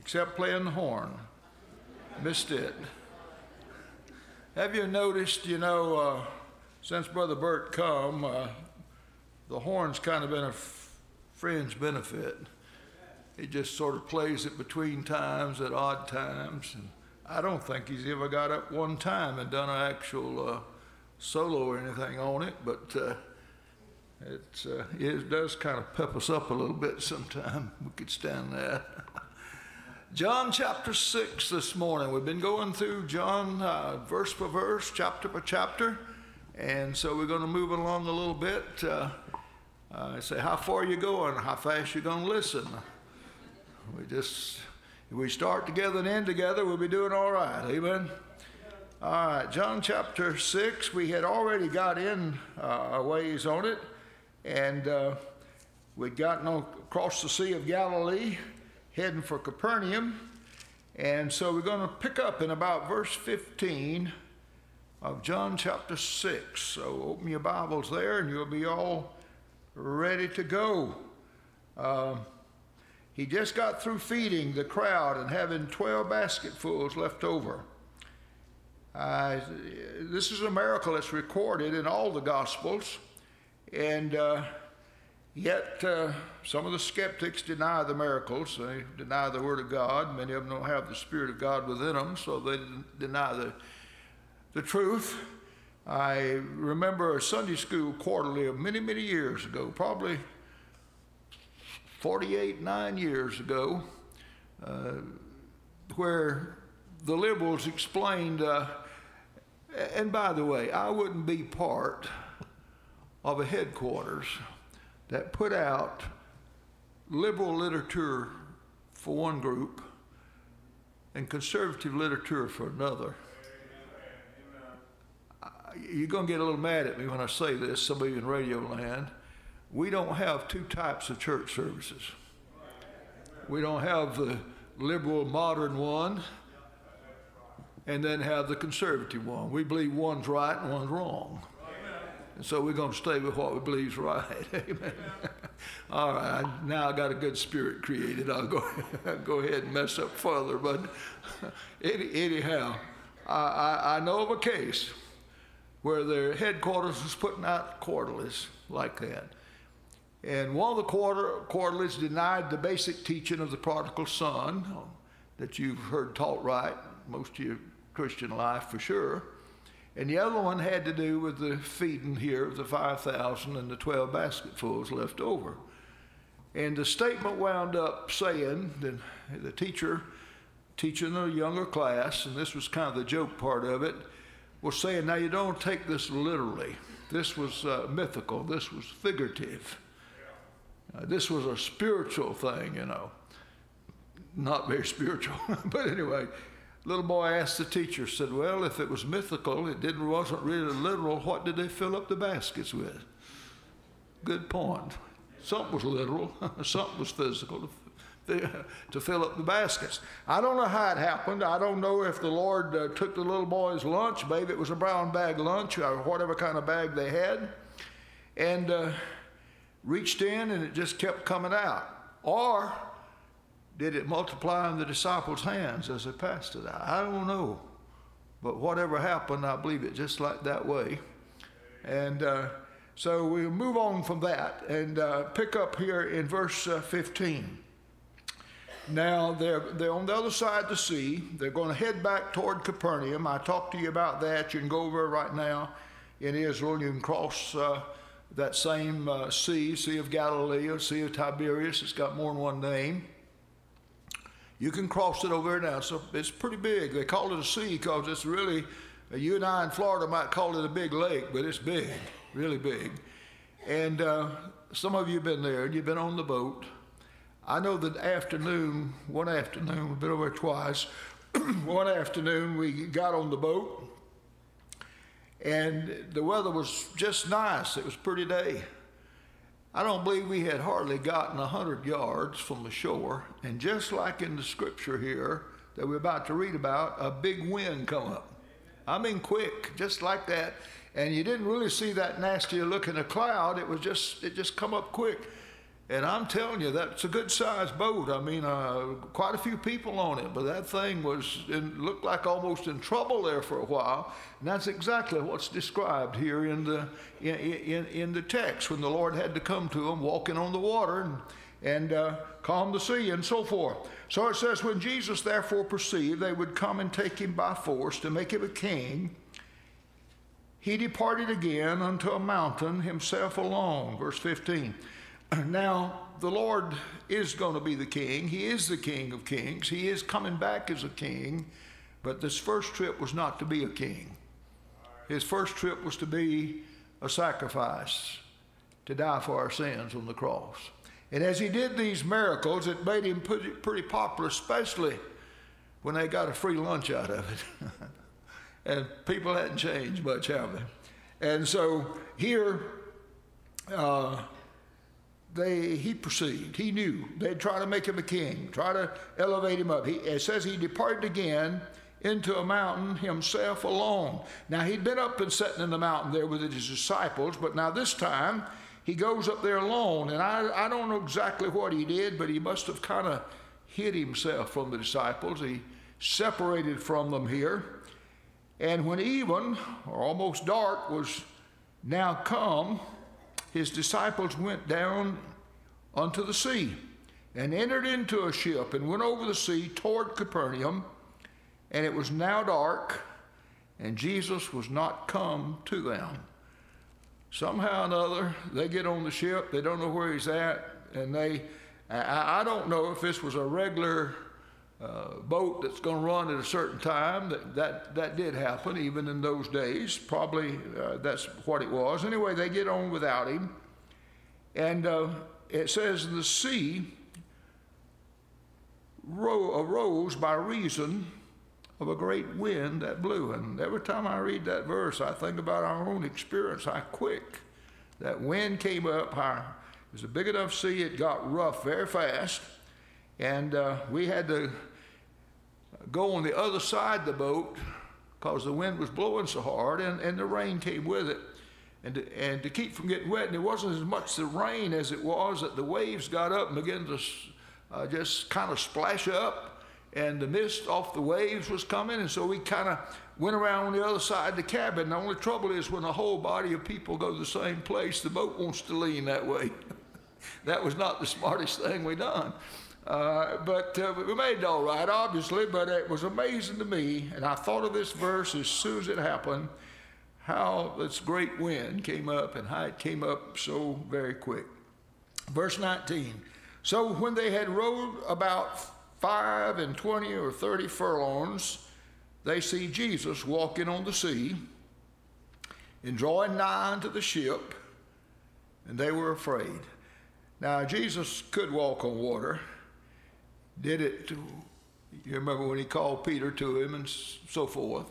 except playing the horn. Missed it. Have you noticed, since Brother Bert come, the horn's kind of been a fringe benefit. He just sort of plays it between times at odd times. And I don't think he's ever got up one time and done an actual solo or anything on it, but it does kind of pep us up a little bit sometime. We could stand that. John chapter 6 this morning. We've been going through John verse for verse, chapter by chapter, and so we're going to move along a little bit. Say, how far you going? How fast you going to listen? If we start together and end together, we'll be doing all right. Amen. All right, John chapter 6. We had already got in a ways on it, and we'd gotten across the Sea of Galilee, heading for Capernaum. And so we're going to pick up in about verse 15 of John chapter 6. So open your Bibles there and you'll be all ready to go. He just got through feeding the crowd and having 12 basketfuls left over. This is a miracle that's recorded in all the Gospels, and yet some of the skeptics deny the miracles. They deny the Word of God. Many of them don't have the Spirit of God within them, so they deny the truth. I remember a Sunday school quarterly of many, many years ago, probably 9 years ago, where the liberals explained, and by the way, I wouldn't be part of a headquarters that put out liberal literature for one group and conservative literature for another. You're going to get a little mad at me when I say this, some of you in radio land. We don't have two types of church services. We don't have the liberal modern one and then have the conservative one. We believe one's right and one's wrong. And so we're going to stay with what we believe is right. Amen. All right, now I got a good spirit created. I'll go ahead and mess up further. But anyhow, I know of a case where their headquarters was putting out quarterlies like that. And one of the quarterlies denied the basic teaching of the prodigal son that you've heard taught right most of your Christian life for sure. And the other one had to do with the feeding here of the 5,000 and the 12 basketfuls left over. And the statement wound up saying, the teacher teaching a younger class, and this was kind of the joke part of it, was saying, now you don't take this literally. This was mythical. This was figurative. This was a spiritual thing, Not very spiritual. But anyway, little boy asked the teacher, said, well, if it was mythical, wasn't really literal, what did they fill up the baskets with? Good point. Something was literal, something was physical to fill up the baskets. I don't know how it happened. I don't know if the Lord took the little boy's lunch, maybe it was a brown bag lunch or whatever kind of bag they had, and reached in and it just kept coming out. Or did it multiply in the disciples' hands as they passed it out? I don't know. But whatever happened, I believe it just like that way. And so we'll move on from that and pick up here in verse 15. Now, they're on the other side of the sea. They're going to head back toward Capernaum. I talked to you about that. You can go over right now in Israel. You can cross that same Sea of Galilee, or Sea of Tiberias. It's got more than one name. You can cross it over there now. So it's pretty big. They call it a sea because it's really, you and I in Florida might call it a big lake, but it's big, really big. And some of you have been there, and you've been on the boat. I know that one afternoon, we've been over twice, one afternoon we got on the boat, and the weather was just nice. It was a pretty day. I don't believe we had hardly gotten 100 yards from the shore, and just like in the scripture here that we're about to read about, a big wind come up. I mean quick, just like that. And you didn't really see that nasty looking a cloud. It just come up quick. And I'm telling you, that's a good-sized boat. I mean, quite a few people on it, but that thing looked like almost in trouble there for a while. And that's exactly what's described here in the text, when the Lord had to come to them walking on the water and calm the sea and so forth. So it says, when Jesus therefore perceived they would come and take him by force to make him a king, he departed again unto a mountain himself alone. Verse 15. Now, the Lord is going to be the king. He is the King of kings. He is coming back as a king. But this first trip was not to be a king. His first trip was to be a sacrifice, to die for our sins on the cross. And as he did these miracles, it made him pretty popular, especially when they got a free lunch out of it. And people hadn't changed much, have they? And so here, he perceived, he knew they'd try to make him a king, try to elevate him up. It says he departed again into a mountain himself alone. Now, he'd been up and sitting in the mountain there with his disciples, but now this time he goes up there alone. And I don't know exactly what he did, but he must have kind of hid himself from the disciples. He separated from them here. And when even, or almost dark, was now come, his disciples went down unto the sea and entered into a ship and went over the sea toward Capernaum. And it was now dark, and Jesus was not come to them. Somehow or another, they get on the ship. They don't know where he's at. And I don't know if this was a regular boat that's going to run at a certain time. That did happen even in those days. Probably that's what it was. Anyway, they get on without him. And it says the sea arose by reason of a great wind that blew. And every time I read that verse, I think about our own experience, how quick that wind came up. It was a big enough sea, it got rough very fast. And we had to go on the other side of the boat because the wind was blowing so hard, and the rain came with it. And to keep from getting wet, and it wasn't as much the rain as it was that the waves got up and began to just kind of splash up, and the mist off the waves was coming, and so we kind of went around on the other side of the cabin. The only trouble is when a whole body of people go to the same place, the boat wants to lean that way. That was not the smartest thing we done. But we made it all right, obviously, but it was amazing to me, and I thought of this verse as soon as it happened, how this great wind came up and how it came up so very quick. Verse 19, so when they had rowed about 25 or 30 furlongs, they see Jesus walking on the sea and drawing nigh unto the ship, and they were afraid. Now, Jesus could walk on water. Did it, you remember when he called Peter to him and so forth.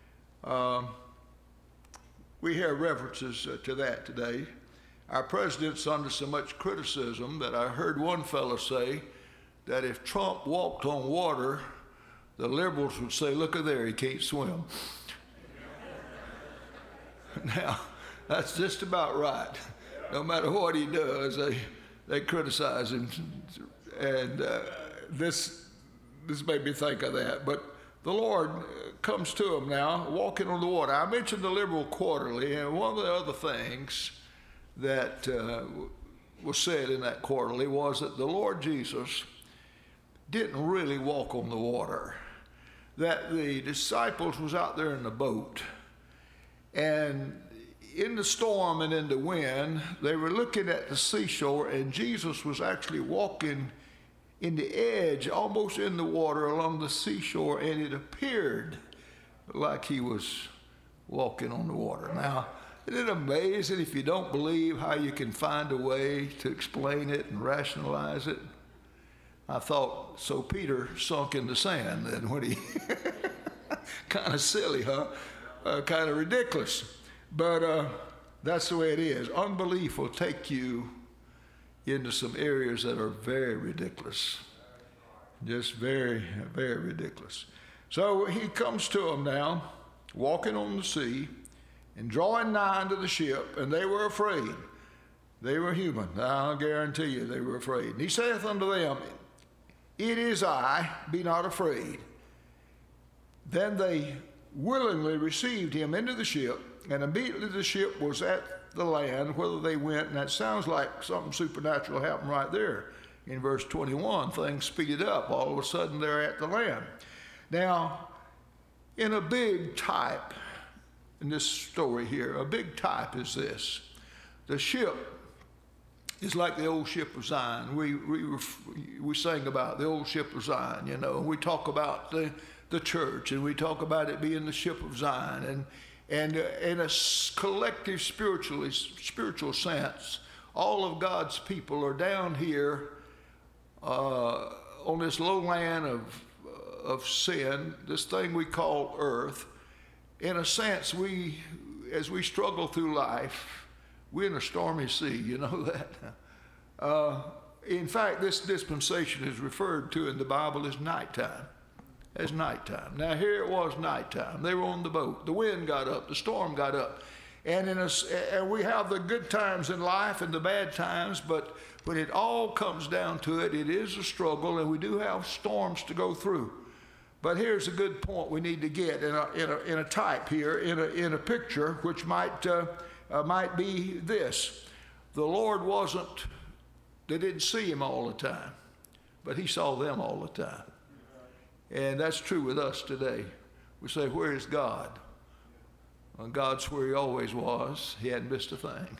We hear references to that today. Our president's under so much criticism that I heard one fellow say that if Trump walked on water, the liberals would say, look at there, he can't swim. Now, that's just about right. No matter what he does, they criticize him. And this made me think of that. But the Lord comes to him now, walking on the water. I mentioned the Liberal Quarterly, and one of the other things that was said in that quarterly was that the Lord Jesus didn't really walk on the water, that the disciples was out there in the boat, and in the storm and in the wind, they were looking at the seashore, and Jesus was actually walking in the edge, almost in the water along the seashore, and it appeared like he was walking on the water. Now, isn't it amazing if you don't believe how you can find a way to explain it and rationalize it? I thought, so Peter sunk in the sand then when he, kind of silly, huh? Kind of ridiculous. But that's the way it is. Unbelief will take you into some areas that are very ridiculous. Just very, very ridiculous. So he comes to them now, walking on the sea, and drawing nigh unto the ship, and they were afraid. They were human. I'll guarantee you they were afraid. And he saith unto them, It is I, be not afraid. Then they willingly received him into the ship, and immediately the ship was at the land whither they went. And that sounds like something supernatural happened right there. In verse 21, things speeded up. All of a sudden, they're at the land. Now, in a big type, in this story here, a big type is this. The ship is like the old ship of Zion. We sing about the old ship of Zion, you know. We talk about the church, and we talk about it being the ship of Zion. And in a collective spiritual sense, all of God's people are down here on this low land of sin, this thing we call earth. In a sense, as we struggle through life, we're in a stormy sea, you know that. In fact, this dispensation is referred to in the Bible as nighttime. As nighttime. Now here it was nighttime. They were on the boat. The wind got up. The storm got up. And we have the good times in life and the bad times, but when it all comes down to it, it is a struggle, and we do have storms to go through. But here's a good point we need to get in a type here, in a picture, which might be this. The Lord they didn't see him all the time, but he saw them all the time. And that's true with us today. We say, where is God? Well, God's where he always was. He hadn't missed a thing.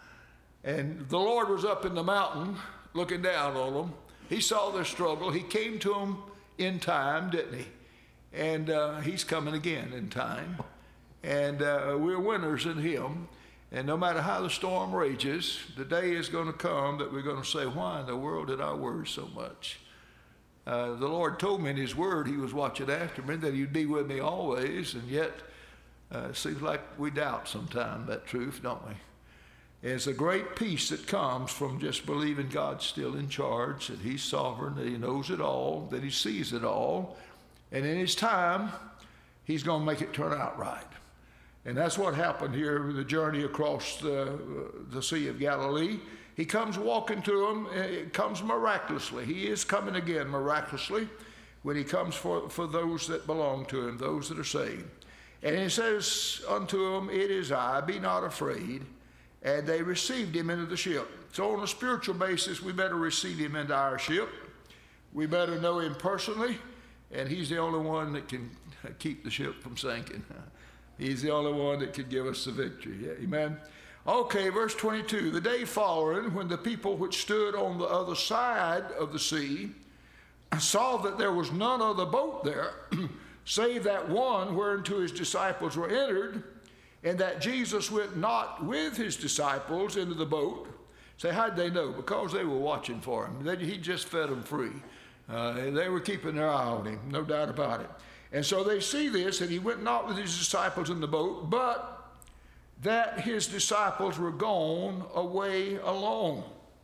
And the Lord was up in the mountain looking down on them. He saw their struggle. He came to them in time, didn't he? And he's coming again in time. And we're winners in him. And no matter how the storm rages, the day is going to come that we're going to say, why in the world did I worry so much? The Lord told me in his word he was watching after me, that he'd be with me always, and yet it seems like we doubt sometimes that truth, don't we? It's a great peace that comes from just believing God's still in charge, that he's sovereign, that he knows it all, that he sees it all, and in his time, he's going to make it turn out right. And that's what happened here with the journey across the Sea of Galilee. He comes walking to them. It comes miraculously. He is coming again miraculously when he comes for those that belong to him, those that are saved. And he says unto them, It is I, be not afraid. And they received him into the ship. So on a spiritual basis, we better receive him into our ship. We better know him personally, and he's the only one that can keep the ship from sinking. He's the only one that can give us the victory. Yeah, amen. Okay, verse 22. The day following, when the people which stood on the other side of the sea saw that there was none other boat there, save that one whereunto his disciples were entered, and that Jesus went not with his disciples into the boat. Say, how'd they know? Because they were watching for him. He just fed them free. They were keeping their eye on him, no doubt about it. And so they see this, and he went not with his disciples in the boat, but that his disciples were gone away alone.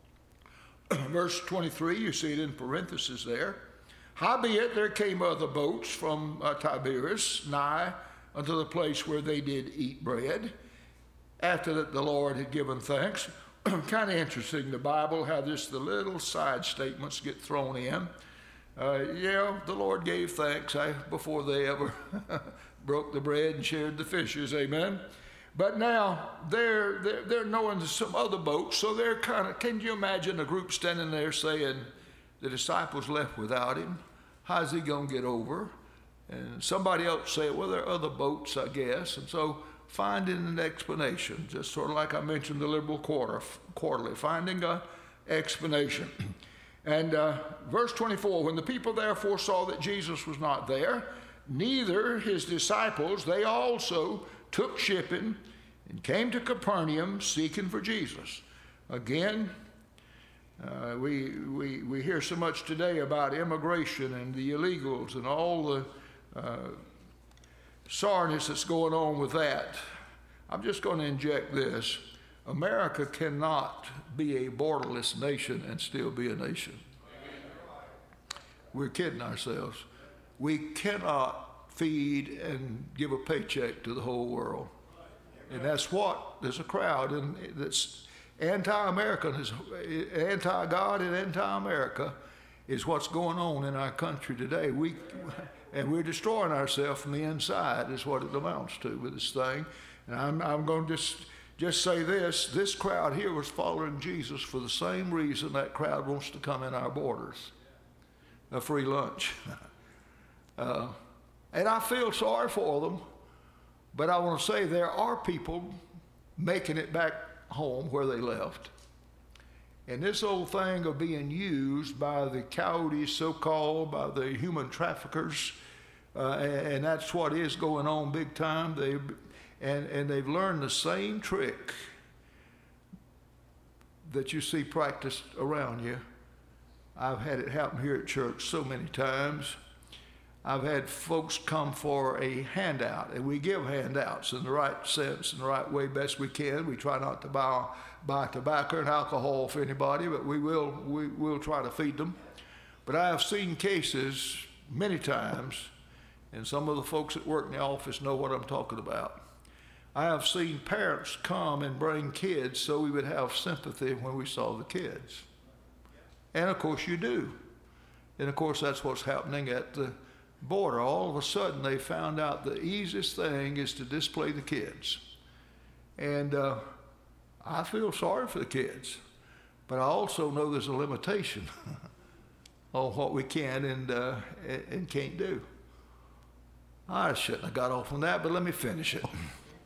Verse 23, you see it in parentheses there. Howbeit there came other boats from Tiberias nigh unto the place where they did eat bread, after that the Lord had given thanks. Kind of interesting, the Bible, how the little side statements get thrown in. The Lord gave thanks before they ever broke the bread and shared the fishes, amen. But now they're knowing some other boats, so they're can you imagine a group standing there saying, the disciples left without him, how's he going to get over? And somebody else say, well, there are other boats, I guess. And so finding an explanation, just sort of like I mentioned the Liberal Quarterly, finding an explanation. And verse 24, when the people therefore saw that Jesus was not there, neither his disciples, they also took shipping and came to Capernaum seeking for Jesus. Again, we hear so much today about immigration and the illegals and all the soreness that's going on with that. I'm just going to inject this. America cannot be a borderless nation and still be a nation. We're kidding ourselves. We cannot feed and give a paycheck to the whole world. And that's what, there's a crowd that's Anti-American is anti-God and anti-America is what's going on in our country today. We're destroying ourselves from the inside is what it amounts to with this thing. And I'm going to just say this crowd here was following Jesus for the same reason that crowd wants to come in our borders, a free lunch. And I feel sorry for them, but I want to say there are people making it back home where they left. And this old thing of being used by the coyotes, so-called, by the human traffickers, and that's what is going on big time. They've learned the same trick that you see practiced around you. I've had it happen here at church so many times. I've had folks come for a handout, and we give handouts in the right sense, in the right way, best we can. We try not to buy tobacco and alcohol for anybody, but we'll try to feed them. But I have seen cases many times, and some of the folks that work in the office know what I'm talking about. I have seen parents come and bring kids so we would have sympathy when we saw the kids. And of course you do. And of course that's what's happening at the border. All of a sudden they found out the easiest thing is to display the kids. And I feel sorry for the kids, but I also know there's a limitation on what we can and can't do. I shouldn't have got off on that, but let me finish it.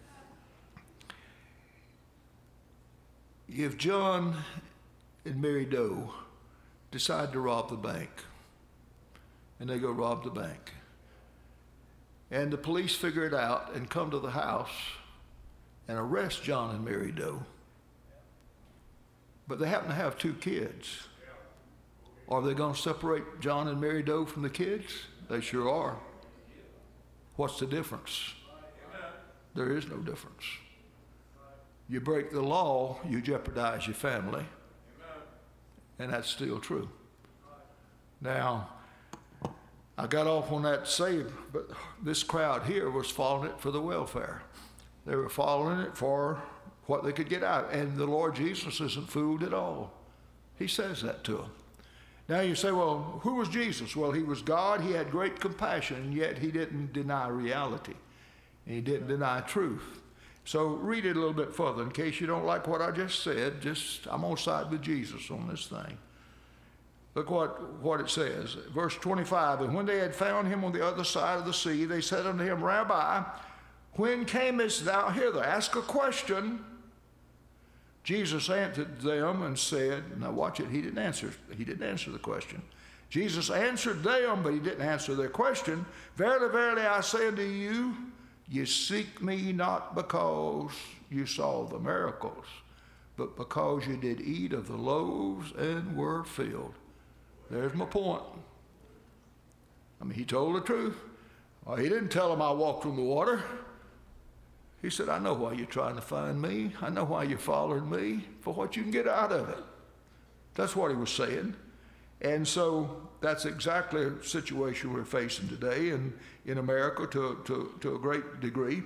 If John and Mary Doe decide to rob the bank, and they go rob the bank, and the police figure it out and come to the house and arrest John and Mary Doe, but they happen to have 2 kids, are they going to separate John and Mary Doe from the kids? They sure are. What's the difference? There is no difference. You break the law, you jeopardize your family. And that's still true. Now, I got off on that save, but this crowd here was following it for the welfare. They were following it for what they could get out. And the Lord Jesus isn't fooled at all. He says that to them. Now you say, well, who was Jesus? Well, he was God. He had great compassion, and yet he didn't deny reality. And he didn't deny truth. So read it a little bit further. In case you don't like what I just said, I'm on side with Jesus on this thing. Look what it says. Verse 25, and when they had found him on the other side of the sea, they said unto him, Rabbi, when camest thou hither? Ask a question. Jesus answered them and said, now watch it, he didn't answer the question. Jesus answered them, but he didn't answer their question. Verily, verily, I say unto you, you seek me not because you saw the miracles, but because you did eat of the loaves and were filled. There's my point. I mean, he told the truth. Well, he didn't tell them I walked on the water. He said, I know why you're trying to find me. I know why you're following me, for what you can get out of it. That's what he was saying. And so that's exactly a situation we're facing today in America to a great degree.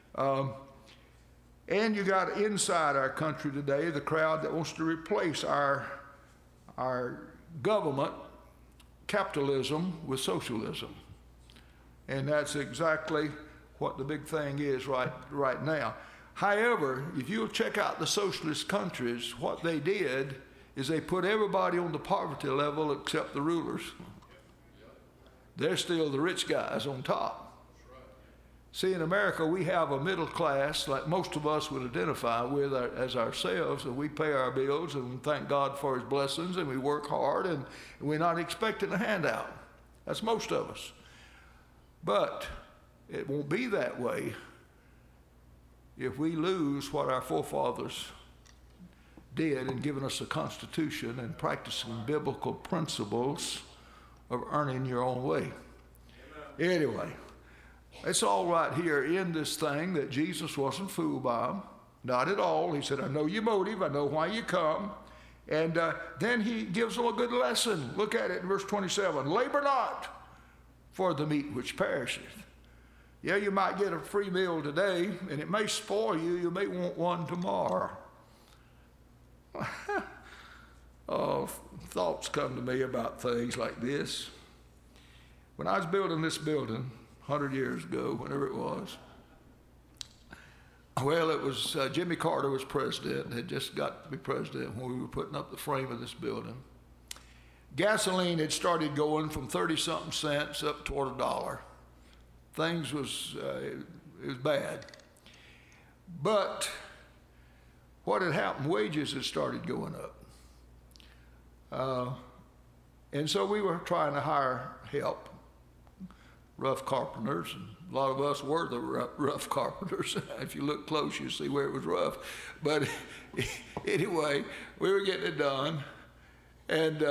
And you got inside our country today the crowd that wants to replace our government capitalism with socialism. And that's exactly what the big thing is right now. However, if you'll check out the socialist countries, what they did is they put everybody on the poverty level except the rulers. They're still the rich guys on top. See, in America, we have a middle class like most of us would identify with as ourselves, and we pay our bills and thank God for his blessings, and we work hard, and we're not expecting a handout. That's most of us. But it won't be that way if we lose what our forefathers did in giving us a constitution and practicing biblical principles of earning your own way. Amen. Anyway, it's all right here in this thing that Jesus wasn't fooled by them. Not at all. He said, I know your motive. I know why you come. And then he gives them a good lesson. Look at it in verse 27. Labor not for the meat which perisheth. Yeah, you might get a free meal today, and it may spoil you. You may want one tomorrow. Thoughts come to me about things like this. When I was building this building 100 years ago, whenever it was, well, it was Jimmy Carter was president, had just got to be president when we were putting up the frame of this building. Gasoline had started going from 30-something cents up toward $1. Things was, it was bad. But what had happened, wages had started going up. And so we were trying to hire help, rough carpenters, and a lot of us were the rough carpenters. If you look close, you see where it was rough. But anyway, we were getting it done. And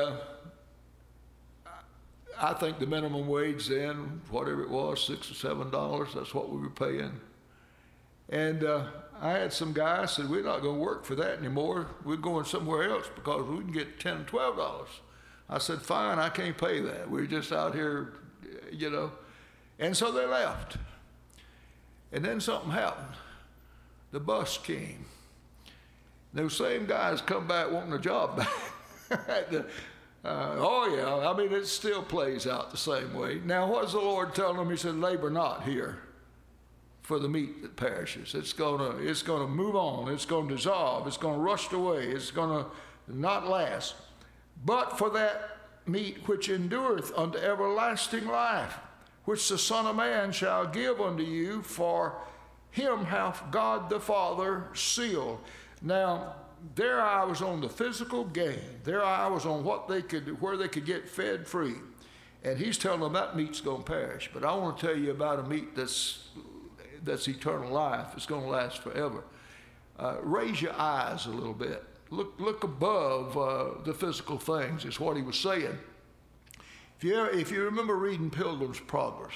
I think the minimum wage then, whatever it was, $6 or $7, that's what we were paying. And I had some guys said, we're not going to work for that anymore. We're going somewhere else because we can get $10 or $12. I said, fine, I can't pay that. We're just out here, you know. And so they left. And then something happened. The bus came. Those same guys come back wanting a job back. Oh, yeah, I mean, it still plays out the same way. Now, what's the Lord telling them? He said, labor not here for the meat that perishes. It's gonna move on. It's gonna dissolve. It's gonna rust away. It's gonna not last. But for that meat which endureth unto everlasting life, which the Son of Man shall give unto you, for him hath God the Father sealed. Now, there I was on the physical gain. There I was on where they could get fed free. And he's telling them that meat's gonna perish. But I want to tell you about a meat that's eternal life. It's going to last forever. Raise your eyes a little bit. Look above the physical things is what he was saying. If you remember reading Pilgrim's Progress,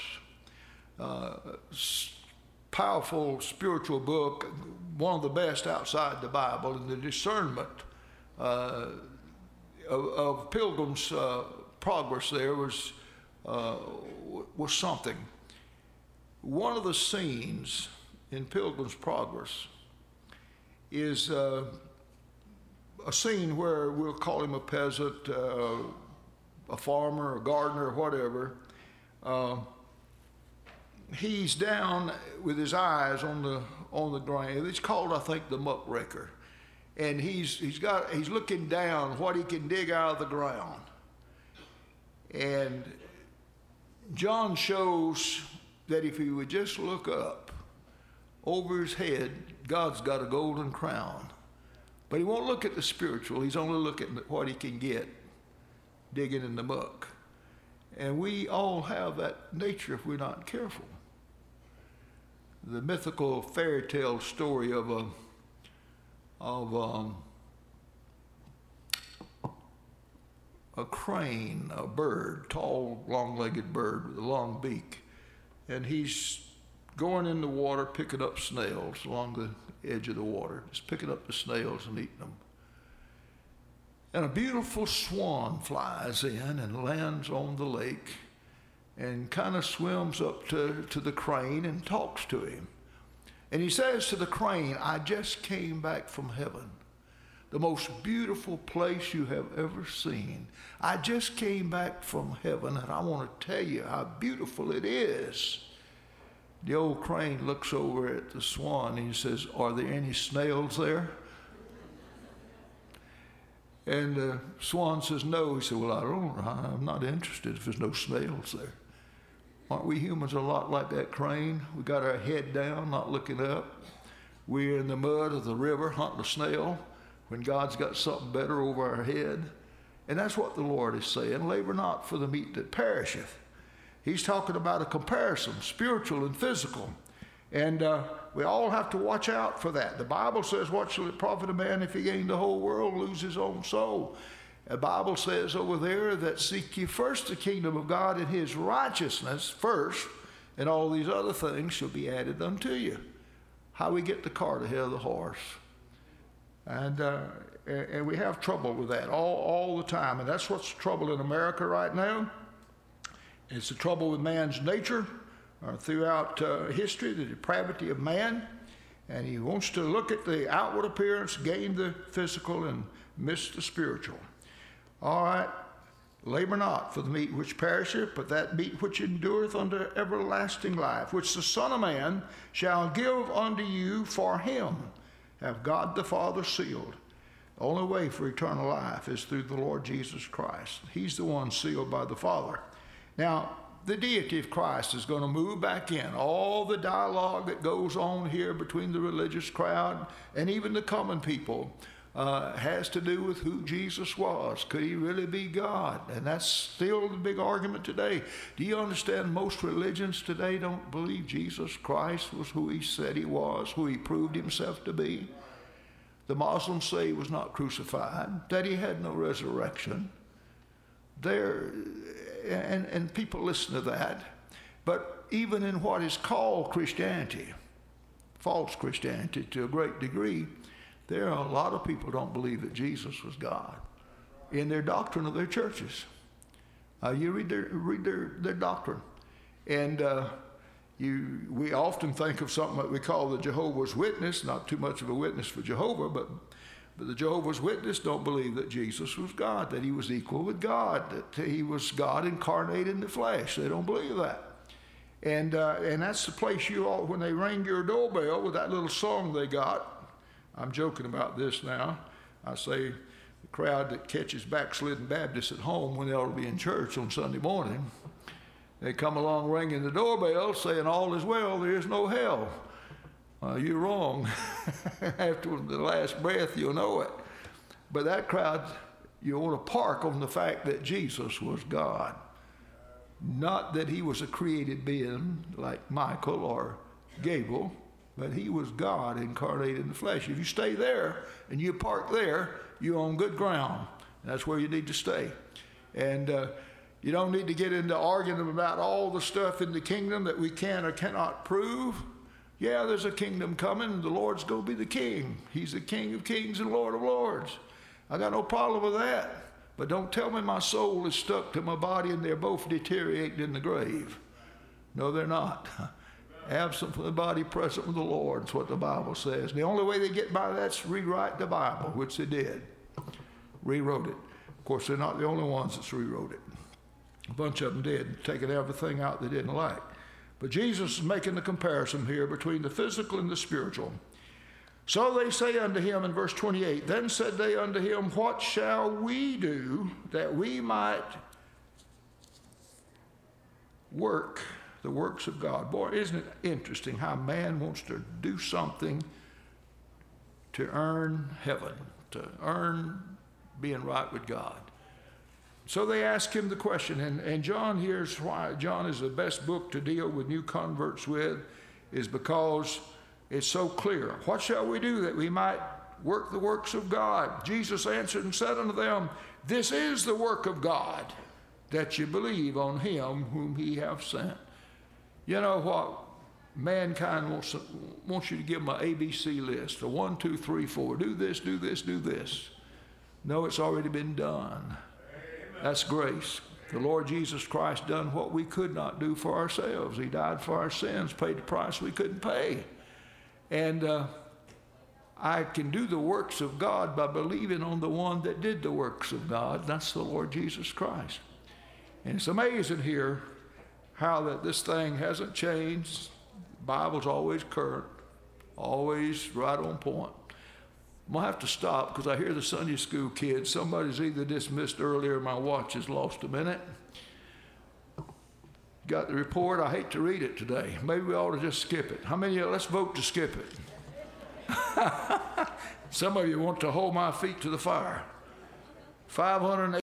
powerful spiritual book, one of the best outside the Bible, and the discernment of Pilgrim's Progress there was something. One of the scenes in Pilgrim's Progress is a scene where we'll call him a peasant, a farmer, a gardener, or whatever. He's down with his eyes on the ground. It's called, I think, the muckraker, and he's looking down what he can dig out of the ground. And John shows that if he would just look up over his head, God's got a golden crown. But he won't look at the spiritual. He's only looking at what he can get digging in the muck. And we all have that nature if we're not careful. The mythical fairy tale story of a crane, a bird, tall, long-legged bird with a long beak. And he's going in the water, picking up snails along the edge of the water, just picking up the snails and eating them. And a beautiful swan flies in and lands on the lake and kind of swims up to the crane and talks to him. And he says to the crane, I just came back from heaven, the most beautiful place you have ever seen. I just came back from heaven, and I want to tell you how beautiful it is. The old crane looks over at the swan, and he says, are there any snails there? And the swan says, no. He said, well, I'm not interested if there's no snails there. Aren't we humans a lot like that crane? We got our head down, not looking up. We're in the mud of the river hunting a snail when God's got something better over our head. And that's what the Lord is saying. Labor not for the meat that perisheth. He's talking about a comparison, spiritual and physical. And we all have to watch out for that. The Bible says, what shall it profit a man if he gain the whole world, lose his own soul? The Bible says over there that seek ye first the kingdom of God and his righteousness first, and all these other things shall be added unto you. How we get the cart ahead of the horse. And we have trouble with that all the time. And that's what's the trouble in America right now. It's the trouble with man's nature throughout history, the depravity of man. And he wants to look at the outward appearance, gain the physical, and miss the spiritual. All right, labor not for the meat which perisheth, but that meat which endureth unto everlasting life, which the Son of Man shall give unto you. For him have God the Father sealed. The only way for eternal life is through the Lord Jesus Christ. He's the one sealed by the Father. Now, the deity of Christ is going to move back in. All the dialogue that goes on here between the religious crowd and even the common people has to do with who Jesus was. Could he really be God? And that's still the big argument today. Do you understand most religions today don't believe Jesus Christ was who he said he was, who he proved himself to be? The Muslims say he was not crucified, that he had no resurrection. And people listen to that. But even in what is called Christianity, false Christianity to a great degree, there are a lot of people who don't believe that Jesus was God in their doctrine of their churches. You read their doctrine. And we often think of something that we call the Jehovah's Witness, not too much of a witness for Jehovah, but the Jehovah's Witness don't believe that Jesus was God, that he was equal with God, that he was God incarnate in the flesh. They don't believe that. And that's the place you all, when they ring your doorbell with that little song they got. I'm joking about this now. I say the crowd that catches backslidden Baptists at home when they ought to be in church on Sunday morning, they come along ringing the doorbell saying all is well, there is no hell. You're wrong. After the last breath, you'll know it. But that crowd, you want to park on the fact that Jesus was God. Not that he was a created being like Michael or Gabriel, but he was God incarnate in the flesh. If you stay there and you park there, you're on good ground. That's where you need to stay. And you don't need to get into arguing about all the stuff in the kingdom that we can or cannot prove. Yeah, there's a kingdom coming, and the Lord's going to be the king. He's the King of kings and Lord of lords. I got no problem with that. But don't tell me my soul is stuck to my body and they're both deteriorating in the grave. No, they're not. Absent from the body, present with the Lord. That's what the Bible says. The only way they get by that's rewrite the Bible, which they did. Rewrote it. Of course, they're not the only ones that rewrote it. A bunch of them did, taking everything out they didn't like. But Jesus is making the comparison here between the physical and the spiritual. So they say unto him in verse 28, then said they unto him, what shall we do that we might work the works of God? Boy, isn't it interesting how man wants to do something to earn heaven, to earn being right with God. So they ask him the question, and John, here's why John is the best book to deal with new converts with, is because it's so clear. What shall we do that we might work the works of God? Jesus answered and said unto them, this is the work of God, that you believe on him whom he hath sent. You know what? Mankind wants you to give them an ABC list, a 1, 2, 3, 4. Do this, do this, do this. No, it's already been done. That's grace. The Lord Jesus Christ done what we could not do for ourselves. He died for our sins, paid the price we couldn't pay. And I can do the works of God by believing on the one that did the works of God. That's the Lord Jesus Christ. And it's amazing here how that this thing hasn't changed. The Bible's always current, always right on point. I'm going to have to stop because I hear the Sunday school kids. Somebody's either dismissed earlier or my watch has lost a minute. Got the report. I hate to read it today. Maybe we ought to just skip it. How many of you, let's vote to skip it. Some of you want to hold my feet to the fire. 580.